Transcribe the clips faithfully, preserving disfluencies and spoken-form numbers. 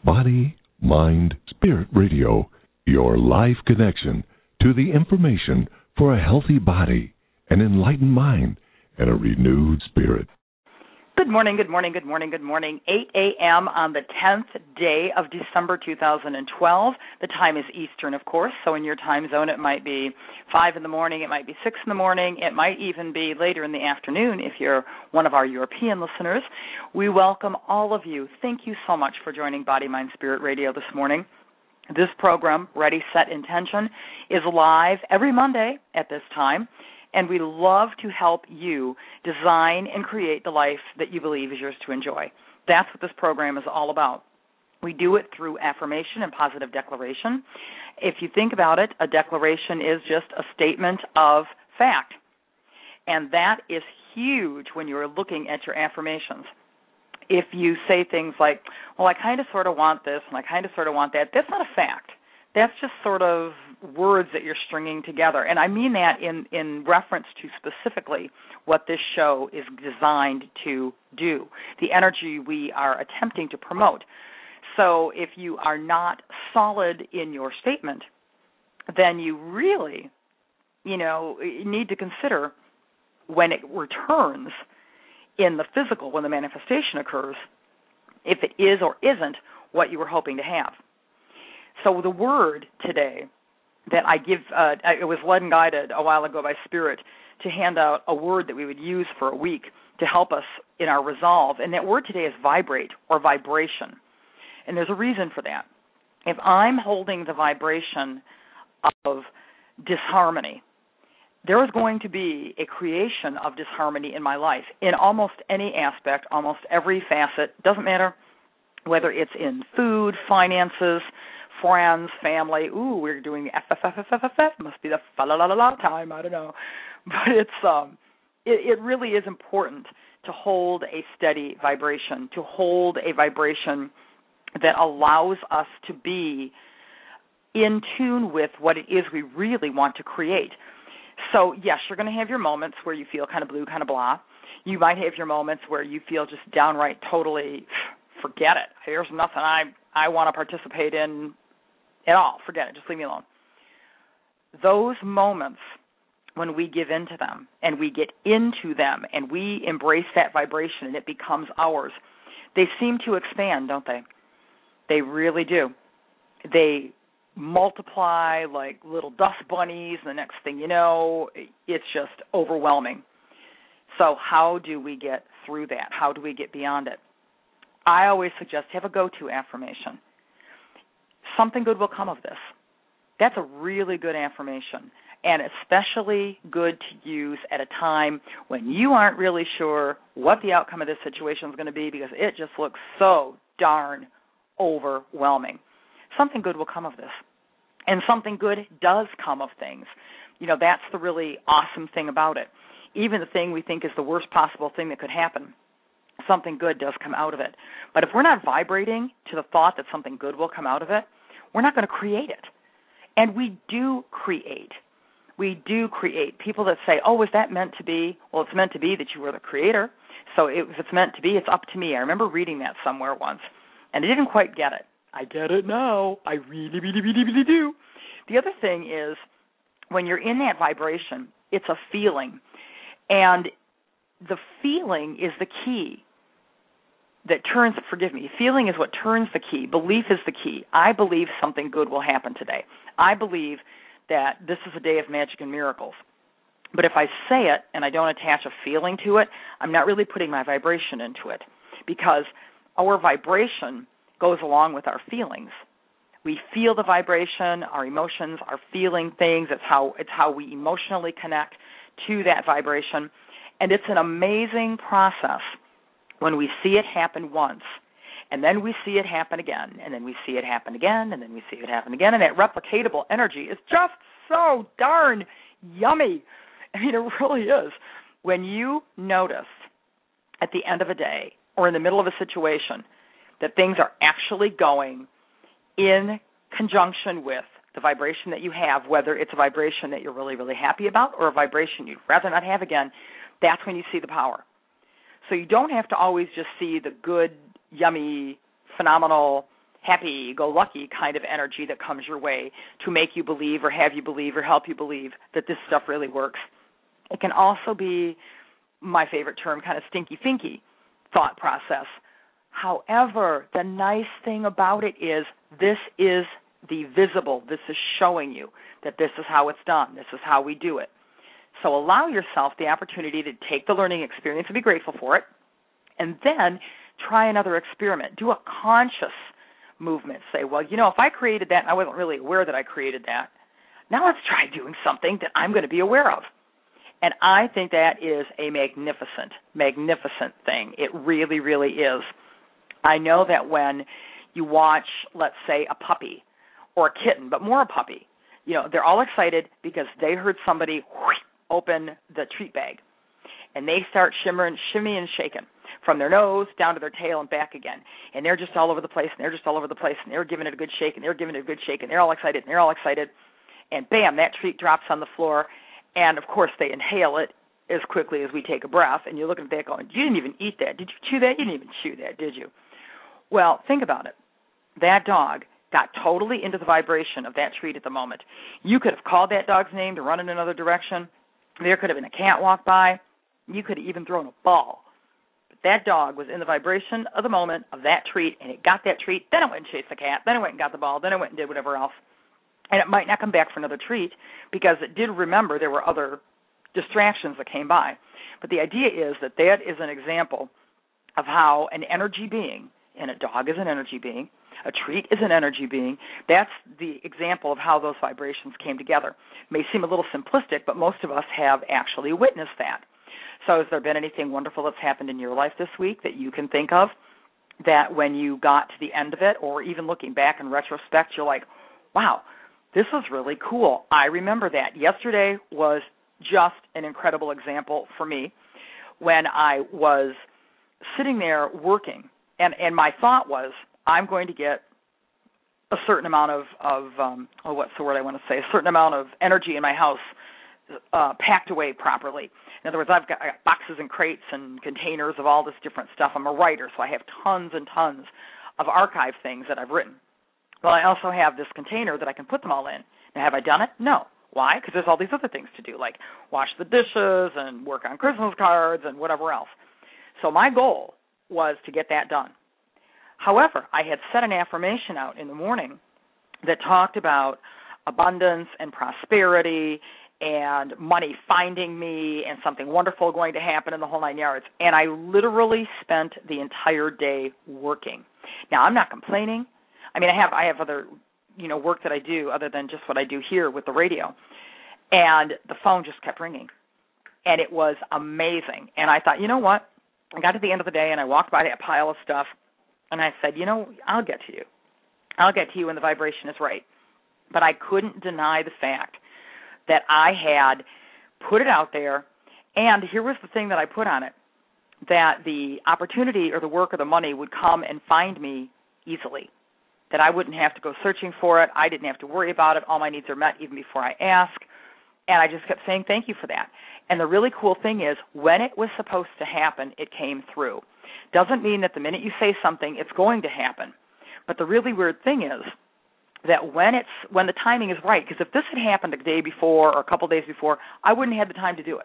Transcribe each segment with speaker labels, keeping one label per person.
Speaker 1: Body, Mind, Spirit Radio, your life connection to the information for a healthy body, an enlightened mind, and a renewed spirit.
Speaker 2: Good morning, good morning, good morning, good morning. eight a.m. on the tenth day of December two thousand twelve. The time is Eastern, of course, so in your time zone it might be five in the morning, it might be six in the morning, it might even be later in the afternoon if you're one of our European listeners. We welcome all of you. Thank you so much for joining Body, Mind, Spirit Radio this morning. This program, Ready, Set, Intention, is live every Monday at this time. And we love to help you design and create the life that you believe is yours to enjoy. That's what this program is all about. We do it through affirmation and positive declaration. If you think about it, a declaration is just a statement of fact. And that is huge when you're looking at your affirmations. If you say things like, well, I kind of sort of want this and I kind of sort of want that, that's not a fact. That's just sort of words that you're stringing together. And I mean that in, in reference to specifically what this show is designed to do, the energy we are attempting to promote. So if you are not solid in your statement, then you really, you know, need to consider when it returns in the physical, when the manifestation occurs, if it is or isn't what you were hoping to have. So the word today that I give, uh, it was led and guided a while ago by Spirit to hand out a word that we would use for a week to help us in our resolve. And that word today is vibrate or vibration. And there's a reason for that. If I'm holding the vibration of disharmony, there is going to be a creation of disharmony in my life in almost any aspect, almost every facet. Doesn't matter whether it's in food, finances, friends, family. Ooh, we're doing F F F F F F F. Must be the fa la la la la time. I don't know, but it's um, it, it really is important to hold a steady vibration, to hold a vibration that allows us to be in tune with what it is we really want to create. So yes, you're going to have your moments where you feel kind of blue, kind of blah. You might have your moments where you feel just downright totally, forget it. There's nothing I I want to participate in at all. Forget it. Just leave me alone. Those moments when we give in to them and we get into them and we embrace that vibration and it becomes ours, they seem to expand, don't they? They really do. They multiply like little dust bunnies, and the next thing you know, it's just overwhelming. So how do we get through that? How do we get beyond it? I always suggest have a go-to affirmation. Something good will come of this. That's a really good affirmation, and especially good to use at a time when you aren't really sure what the outcome of this situation is going to be because it just looks so darn overwhelming. Something good will come of this, and something good does come of things. You know, that's the really awesome thing about it. Even the thing we think is the worst possible thing that could happen, something good does come out of it. But if we're not vibrating to the thought that something good will come out of it, we're not going to create it. And we do create. We do create. People that say, oh, is that meant to be? Well, it's meant to be that you were the creator. So if it's meant to be, it's up to me. I remember reading that somewhere once, and I didn't quite get it. I get it now. I really, really, really, really do. The other thing is when you're in that vibration, it's a feeling. And the feeling is the key that turns, forgive me, feeling is what turns the key. Belief is the key. I believe something good will happen today. I believe that this is a day of magic and miracles. But if I say it and I don't attach a feeling to it, I'm not really putting my vibration into it because our vibration goes along with our feelings. We feel the vibration, our emotions are feeling things. It's how, it's how we emotionally connect to that vibration. And it's an amazing process when we see it happen once, and then we see it happen again, and then we see it happen again, and then we see it happen again, and that replicatable energy is just so darn yummy. I mean, it really is. When you notice at the end of a day or in the middle of a situation that things are actually going in conjunction with the vibration that you have, whether it's a vibration that you're really, really happy about or a vibration you'd rather not have again, that's when you see the power. So you don't have to always just see the good, yummy, phenomenal, happy-go-lucky kind of energy that comes your way to make you believe or have you believe or help you believe that this stuff really works. It can also be, my favorite term, kind of stinky-finky thought process. However, the nice thing about it is this is the visible. This is showing you that this is how it's done. This is how we do it. So allow yourself the opportunity to take the learning experience and be grateful for it, and then try another experiment. Do a conscious movement. Say, well, you know, if I created that and I wasn't really aware that I created that, now let's try doing something that I'm going to be aware of. And I think that is a magnificent, magnificent thing. It really, really is. I know that when you watch, let's say, a puppy or a kitten, but more a puppy, you know, they're all excited because they heard somebody whoosh, open the treat bag, and they start shimmering, shimmying and shaking from their nose down to their tail and back again, and they're just all over the place, and they're just all over the place, and they're giving it a good shake, and they're giving it a good shake, and they're all excited, and they're all excited, and bam, that treat drops on the floor, and of course they inhale it as quickly as we take a breath, and you're looking at that going, you didn't even eat that. Did you chew that? You didn't even chew that, did you? Well, think about it. That dog got totally into the vibration of that treat at the moment. You could have called that dog's name to run in another direction. There could have been a cat walk by. You could have even thrown a ball. But that dog was in the vibration of the moment of that treat, and it got that treat. Then it went and chased the cat. Then it went and got the ball. Then it went and did whatever else. And it might not come back for another treat because it did remember there were other distractions that came by. But the idea is that that is an example of how an energy being, and a dog is an energy being, a treat is an energy being. That's the example of how those vibrations came together. It may seem a little simplistic, but most of us have actually witnessed that. So has there been anything wonderful that's happened in your life this week that you can think of that when you got to the end of it, or even looking back in retrospect, you're like, wow, this was really cool. I remember that. Yesterday was just an incredible example for me when I was sitting there working, and, and my thought was, I'm going to get a certain amount of, of um, oh, what's the word I want to say, a certain amount of energy in my house uh, packed away properly. In other words, I've got, I got boxes and crates and containers of all this different stuff. I'm a writer, so I have tons and tons of archive things that I've written. Well, I also have this container that I can put them all in. Now, have I done it? No. Why? Because there's all these other things to do, like wash the dishes and work on Christmas cards and whatever else. So my goal was to get that done. However, I had set an affirmation out in the morning that talked about abundance and prosperity and money finding me and something wonderful going to happen in the whole nine yards. And I literally spent the entire day working. Now, I'm not complaining. I mean, I have I have other, you know, work that I do other than just what I do here with the radio. And the phone just kept ringing. And it was amazing. And I thought, you know what? I got to the end of the day and I walked by that pile of stuff. And I said, you know, I'll get to you. I'll get to you when the vibration is right. But I couldn't deny the fact that I had put it out there, and here was the thing that I put on it, that the opportunity or the work or the money would come and find me easily, that I wouldn't have to go searching for it. I didn't have to worry about it. All my needs are met even before I ask. And I just kept saying thank you for that. And the really cool thing is when it was supposed to happen, it came through. Doesn't mean that the minute you say something, it's going to happen. But the really weird thing is that when it's when the timing is right, because if this had happened a day before or a couple days before, I wouldn't have had the time to do it.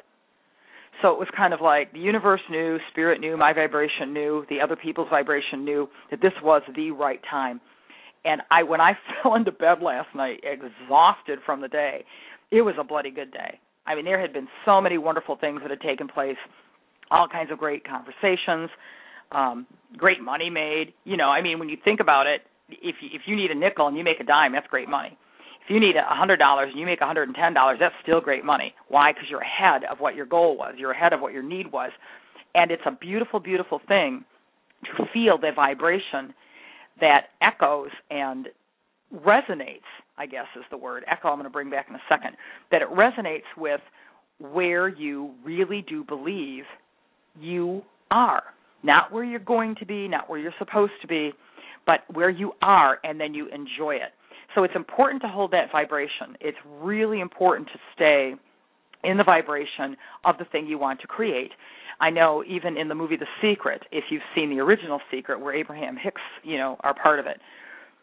Speaker 2: So it was kind of like the universe knew, spirit knew, my vibration knew, the other people's vibration knew that this was the right time. And I, when I fell into bed last night, exhausted from the day, it was a bloody good day. I mean, there had been so many wonderful things that had taken place, all kinds of great conversations, um, great money made. You know, I mean, when you think about it, if you, if you need a nickel and you make a dime, that's great money. If you need one hundred dollars and you make one hundred ten dollars, that's still great money. Why? Because you're ahead of what your goal was. You're ahead of what your need was. And it's a beautiful, beautiful thing to feel the vibration that echoes and resonates, I guess is the word. Echo I'm going to bring back in a second. That it resonates with where you really do believe you are. Not where you're going to be, not where you're supposed to be, but where you are, and then you enjoy it. So it's important to hold that vibration. It's really important to stay in the vibration of the thing you want to create. I know even in the movie The Secret, if you've seen the original Secret where Abraham Hicks, you know, are part of it,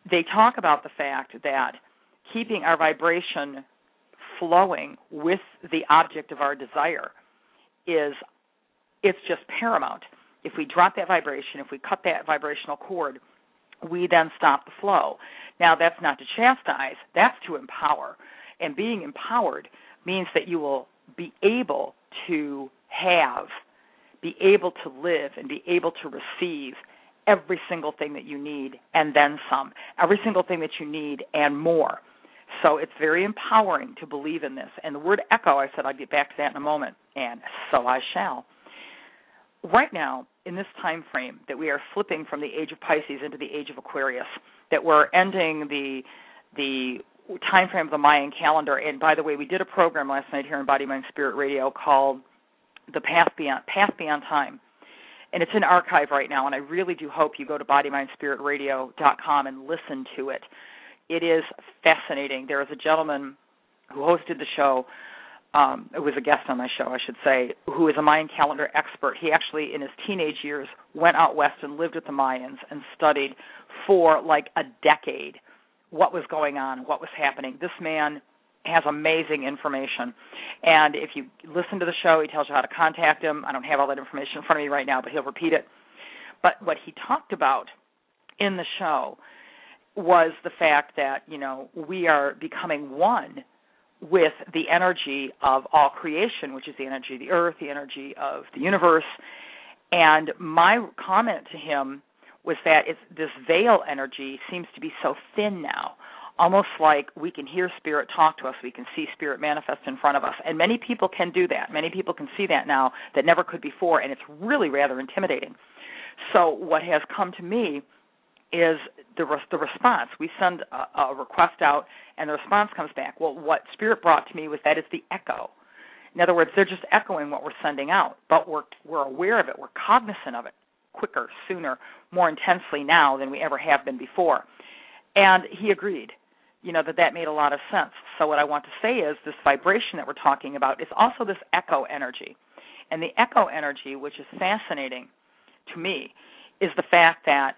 Speaker 2: they talk about the fact that keeping our vibration flowing with the object of our desire is, it's just paramount. If we drop that vibration, if we cut that vibrational cord, we then stop the flow. Now, that's not to chastise, that's to empower. And being empowered means that you will be able to have, be able to live, and be able to receive every single thing that you need and then some, every single thing that you need and more. So it's very empowering to believe in this. And the word echo, I said I'd get back to that in a moment, and so I shall. Right now, in this time frame that we are flipping from the age of Pisces into the age of Aquarius, that we're ending the the time frame of the Mayan calendar. And by the way, we did a program last night here on Body, Mind, Spirit Radio called The Path Beyond, Path Beyond Time. And it's in archive right now, and I really do hope you go to body mind spirit radio dot com and listen to it. It is fascinating. There is a gentleman who hosted the show, um, it was a guest on my show, I should say, who is a Mayan calendar expert. He actually, in his teenage years, went out west and lived with the Mayans and studied for like a decade what was going on, what was happening. This man has amazing information. And if you listen to the show, he tells you how to contact him. I don't have all that information in front of me right now, but he'll repeat it. But what he talked about in the show was the fact that, you know, we are becoming one with the energy of all creation, which is the energy of the earth, the energy of the universe. And my comment to him was that it's, this veil energy seems to be so thin now, almost like we can hear spirit talk to us, we can see spirit manifest in front of us. And many people can do that. Many people can see that now that never could before, and it's really rather intimidating. So what has come to me is the the response. We send a, a request out, and the response comes back. Well, what Spirit brought to me was that it's the echo. In other words, they're just echoing what we're sending out, but we're we're aware of it. We're cognizant of it quicker, sooner, more intensely now than we ever have been before. And he agreed, you know, that that made a lot of sense. So what I want to say is this vibration that we're talking about is also this echo energy. And the echo energy, which is fascinating to me, is the fact that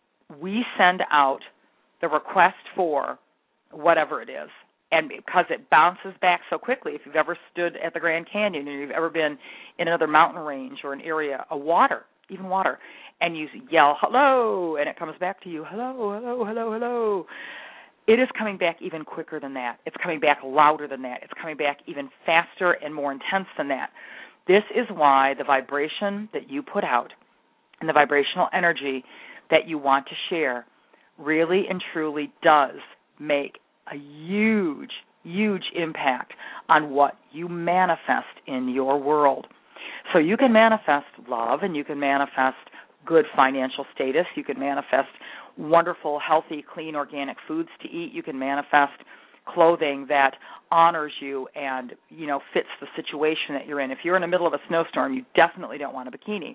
Speaker 2: we send out the request for whatever it is. And because it bounces back so quickly, if you've ever stood at the Grand Canyon or you've ever been in another mountain range or an area, a water, even water, and you yell, hello, and it comes back to you, hello, hello, hello, hello. It is coming back even quicker than that. It's coming back louder than that. It's coming back even faster and more intense than that. This is why the vibration that you put out and the vibrational energy that you want to share really and truly does make a huge, huge impact on what you manifest in your world. So you can manifest love, and you can manifest good financial status. You can manifest wonderful, healthy, clean, organic foods to eat. You can manifest clothing that honors you and, you know, fits the situation that you're in. If you're in the middle of a snowstorm, you definitely don't want a bikini.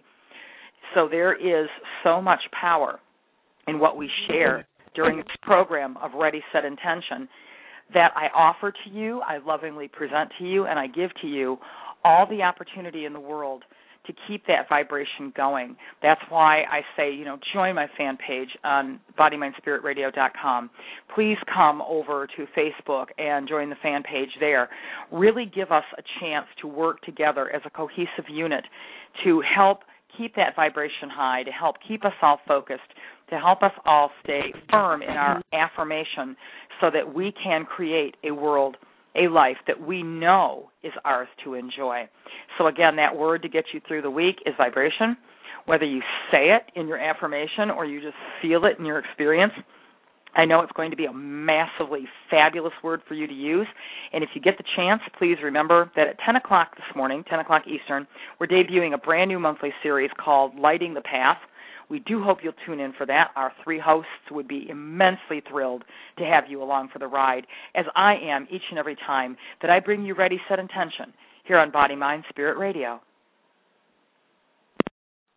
Speaker 2: So there is so much power in what we share during this program of Ready, Set, Intention that I offer to you, I lovingly present to you, and I give to you all the opportunity in the world to keep that vibration going. That's why I say, you know, join my fan page on body mind spirit radio dot com. Please come over to Facebook and join the fan page there. Really give us a chance to work together as a cohesive unit to help keep that vibration high, to help keep us all focused, to help us all stay firm in our affirmation so that we can create a world, a life that we know is ours to enjoy. So again, that word to get you through the week is vibration. Whether you say it in your affirmation or you just feel it in your experience, I know it's going to be a massively fabulous word for you to use. And if you get the chance, please remember that at ten o'clock this morning, ten o'clock Eastern, we're debuting a brand new monthly series called Lighting the Path. We do hope you'll tune in for that. Our three hosts would be immensely thrilled to have you along for the ride, as I am each and every time that I bring you Ready, Set, Intention here on Body, Mind, Spirit Radio.